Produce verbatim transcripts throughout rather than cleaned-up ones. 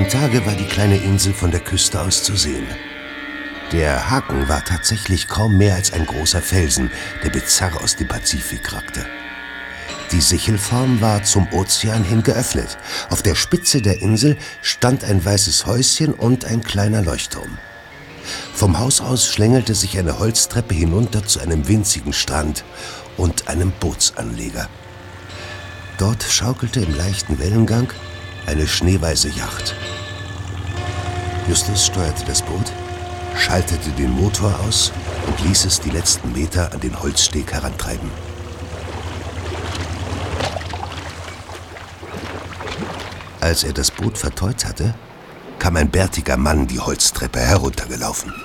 Am Tage war die kleine Insel von der Küste aus zu sehen. Der Haken war tatsächlich kaum mehr als ein großer Felsen, der bizarr aus dem Pazifik ragte. Die Sichelform war zum Ozean hin geöffnet. Auf der Spitze der Insel stand ein weißes Häuschen und ein kleiner Leuchtturm. Vom Haus aus schlängelte sich eine Holztreppe hinunter zu einem winzigen Strand und einem Bootsanleger. Dort schaukelte im leichten Wellengang eine schneeweiße Yacht. Justus steuerte das Boot, schaltete den Motor aus und ließ es die letzten Meter an den Holzsteg herantreiben. Als er das Boot verteut hatte, kam ein bärtiger Mann die Holztreppe heruntergelaufen.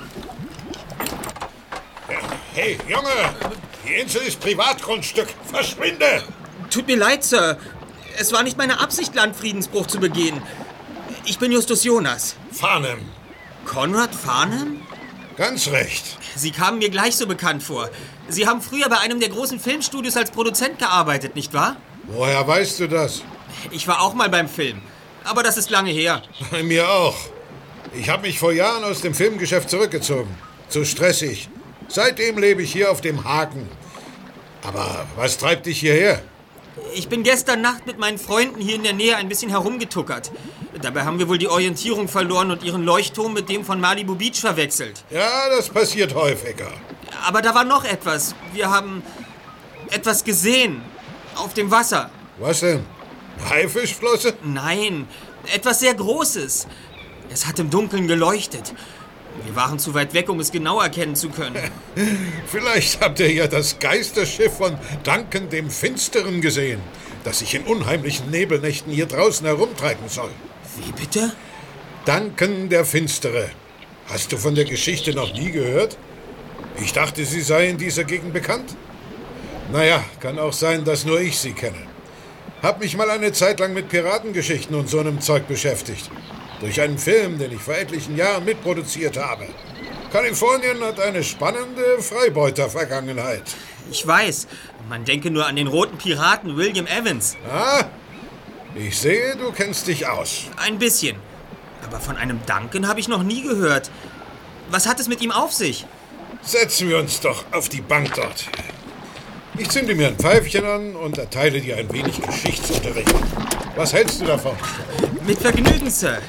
Hey, Junge! Die Insel ist Privatgrundstück. Verschwinde! Tut mir leid, Sir. Es war nicht meine Absicht, Landfriedensbruch zu begehen. Ich bin Justus Jonas. Farnham. Konrad Farnham? Ganz recht. Sie kamen mir gleich so bekannt vor. Sie haben früher bei einem der großen Filmstudios als Produzent gearbeitet, nicht wahr? Woher weißt du das? Ich war auch mal beim Film. Aber das ist lange her. Bei mir auch. Ich habe mich vor Jahren aus dem Filmgeschäft zurückgezogen. Zu stressig. Seitdem lebe ich hier auf dem Haken. Aber was treibt dich hierher? Ich bin gestern Nacht mit meinen Freunden hier in der Nähe ein bisschen herumgetuckert. Dabei haben wir wohl die Orientierung verloren und ihren Leuchtturm mit dem von Malibu Beach verwechselt. Ja, das passiert häufiger. Aber da war noch etwas. Wir haben etwas gesehen. Auf dem Wasser. Was denn? Haifischflosse? Nein, etwas sehr Großes. Es hat im Dunkeln geleuchtet. Wir waren zu weit weg, um es genau erkennen zu können. Vielleicht habt ihr ja das Geisterschiff von Duncan dem Finsteren gesehen, das sich in unheimlichen Nebelnächten hier draußen herumtreiben soll. Wie bitte? Duncan der Finstere. Hast du von der Geschichte noch nie gehört? Ich dachte, sie sei in dieser Gegend bekannt. Naja, kann auch sein, dass nur ich sie kenne. Hab mich mal eine Zeit lang mit Piratengeschichten und so einem Zeug beschäftigt. Durch einen Film, den ich vor etlichen Jahren mitproduziert habe. Kalifornien hat eine spannende Freibeuter-Vergangenheit. Ich weiß. Man denke nur an den roten Piraten William Evans. Ah, ich sehe, du kennst dich aus. Ein bisschen. Aber von einem Duncan habe ich noch nie gehört. Was hat es mit ihm auf sich? Setzen wir uns doch auf die Bank dort. Ich zünde mir ein Pfeifchen an und erteile dir ein wenig Geschichtsunterricht. Was hältst du davon? Mit Vergnügen, Sir.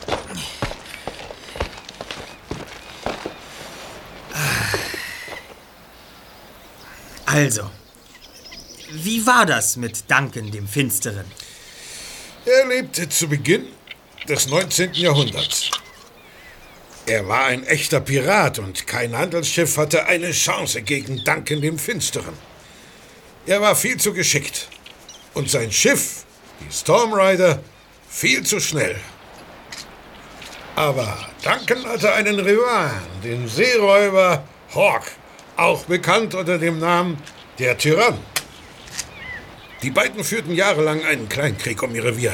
Also, wie war das mit Duncan dem Finsteren? Er lebte zu Beginn des neunzehnten Jahrhunderts. Er war ein echter Pirat und kein Handelsschiff hatte eine Chance gegen Duncan dem Finsteren. Er war viel zu geschickt und sein Schiff, die Storm Rider, viel zu schnell. Aber Duncan hatte einen Rivalen, den Seeräuber Hawk, auch bekannt unter dem Namen der Tyrann. Die beiden führten jahrelang einen Kleinkrieg um ihr Revier.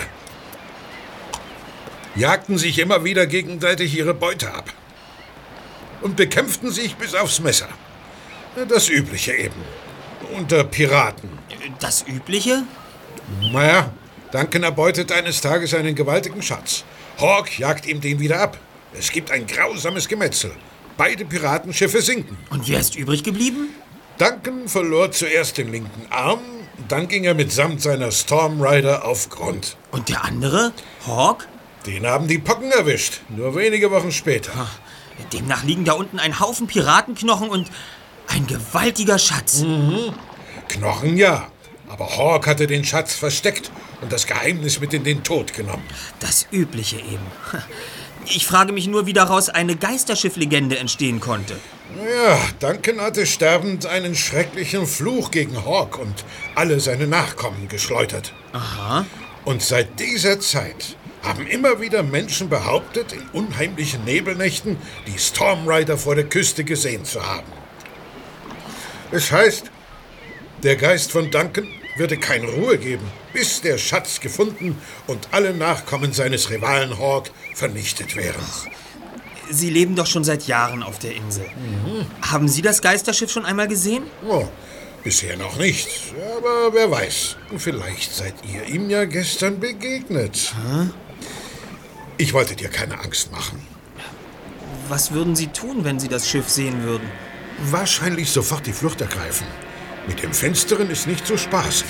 Jagten sich immer wieder gegenseitig ihre Beute ab. Und bekämpften sich bis aufs Messer. Das Übliche eben. Unter Piraten. Das Übliche? Naja, Duncan erbeutet eines Tages einen gewaltigen Schatz. Hawk jagt ihm den wieder ab. Es gibt ein grausames Gemetzel. Beide Piratenschiffe sinken. Und wer ist übrig geblieben? Duncan verlor zuerst den linken Arm, dann ging er mitsamt seiner Storm Rider auf Grund. Und der andere? Hawk? Den haben die Pocken erwischt, nur wenige Wochen später. Demnach liegen da unten ein Haufen Piratenknochen und ein gewaltiger Schatz. Mhm. Knochen ja, aber Hawk hatte den Schatz versteckt und das Geheimnis mit in den Tod genommen. Das Übliche eben. Ich frage mich nur, wie daraus eine Geisterschiff-Legende entstehen konnte. Ja, Duncan hatte sterbend einen schrecklichen Fluch gegen Hawk und alle seine Nachkommen geschleudert. Aha. Und seit dieser Zeit haben immer wieder Menschen behauptet, in unheimlichen Nebelnächten die Storm Rider vor der Küste gesehen zu haben. Es heißt, der Geist von Duncan würde keine Ruhe geben, bis der Schatz gefunden und alle Nachkommen seines Rivalen Hawk vernichtet wären. Sie leben doch schon seit Jahren auf der Insel. Mhm. Haben Sie das Geisterschiff schon einmal gesehen? Oh, bisher noch nicht, aber wer weiß. Vielleicht seid ihr ihm ja gestern begegnet. Hm? Ich wollte dir keine Angst machen. Was würden Sie tun, wenn Sie das Schiff sehen würden? Wahrscheinlich sofort die Flucht ergreifen. Mit dem Finsteren ist nicht zu spaßen.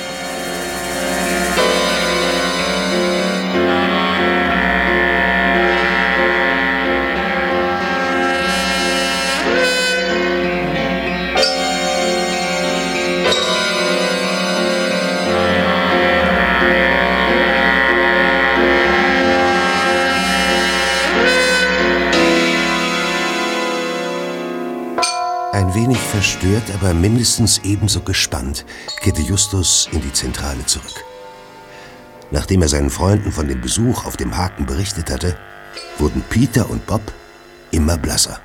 Ein wenig verstört, aber mindestens ebenso gespannt, kehrte Justus in die Zentrale zurück. Nachdem er seinen Freunden von dem Besuch auf dem Haken berichtet hatte, wurden Peter und Bob immer blasser.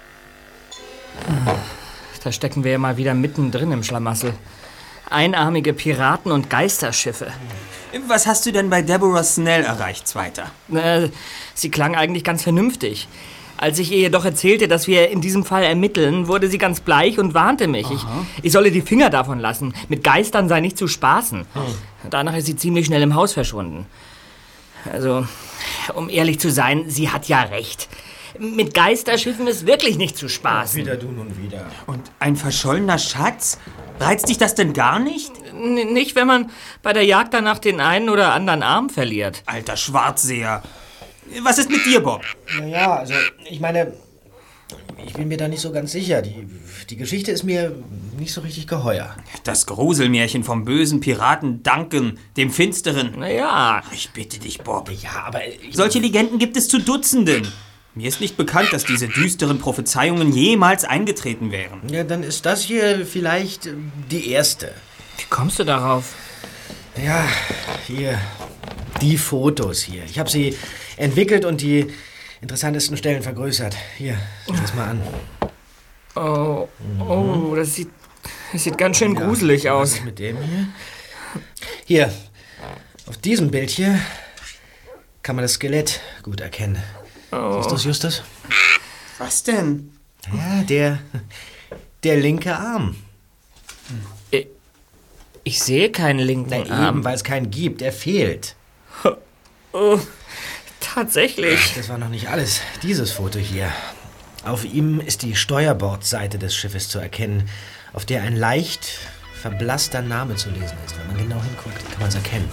Da stecken wir ja mal wieder mittendrin im Schlamassel. Einarmige Piraten und Geisterschiffe. Was hast du denn bei Deborah Snell erreicht, Zweiter? Äh, sie klang eigentlich ganz vernünftig. Als ich ihr jedoch erzählte, dass wir in diesem Fall ermitteln, wurde sie ganz bleich und warnte mich. Ich, ich solle die Finger davon lassen. Mit Geistern sei nicht zu spaßen. Oh. Danach ist sie ziemlich schnell im Haus verschwunden. Also, um ehrlich zu sein, sie hat ja recht. Mit Geisterschiffen ist wirklich nicht zu spaßen. Ja, wieder du nun wieder. Und ein verschollener Schatz? Reizt dich das denn gar nicht? N- nicht, wenn man bei der Jagd danach den einen oder anderen Arm verliert. Alter Schwarzseher. Was ist mit dir, Bob? Naja, also, ich meine, ich bin mir da nicht so ganz sicher. Die, die Geschichte ist mir nicht so richtig geheuer. Das Gruselmärchen vom bösen Piraten Duncan, dem Finsteren. Naja. Ich bitte dich, Bob. Ja, aber... Ich Solche Legenden gibt es zu Dutzenden. Mir ist nicht bekannt, dass diese düsteren Prophezeiungen jemals eingetreten wären. Ja, dann ist das hier vielleicht die erste. Wie kommst du darauf? Ja, hier, die Fotos hier. Ich habe sie entwickelt und die interessantesten Stellen vergrößert. Hier, schau das mal an. Oh, oh, das sieht, das sieht ganz schön gruselig ja, aus. Was ist mit dem hier? Hier, auf diesem Bild hier kann man das Skelett gut erkennen. Oh. Siehst du es, Justus? Was denn? Ja, der, der linke Arm. Ich, ich sehe keinen linken Na Arm. eben, weil es keinen gibt. Er fehlt. Oh, tatsächlich. Das war noch nicht alles. Dieses Foto hier. Auf ihm ist die Steuerbordseite des Schiffes zu erkennen, auf der ein leicht verblasster Name zu lesen ist. Wenn man genau hinguckt, kann man es erkennen.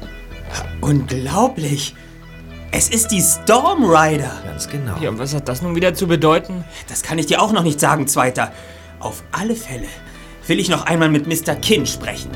Unglaublich. Es ist die Storm Rider. Ganz genau. Ja, und was hat das nun wieder zu bedeuten? Das kann ich dir auch noch nicht sagen, Zweiter. Auf alle Fälle will ich noch einmal mit Mister Kinn sprechen.